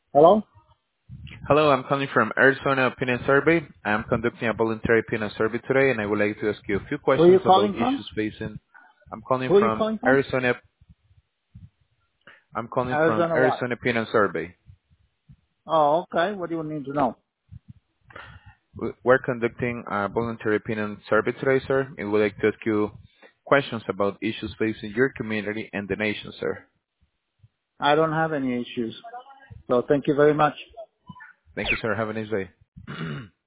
Hello? Hello, I'm calling from Arizona Opinion Survey. I'm conducting a voluntary opinion survey today, and I would like to ask you a few Who are you questions about calling from? issues facing. I'm calling Who are you from calling from? Arizona. I'm calling from Arizona what? Arizona Opinion Survey. Oh, okay. What do you need to know? We're conducting a voluntary opinion survey today, sir, and we would like to ask you questions about issues facing your community and the nation, sir. I don't have any issues. So thank you very much. Thank you, sir. Have a nice day.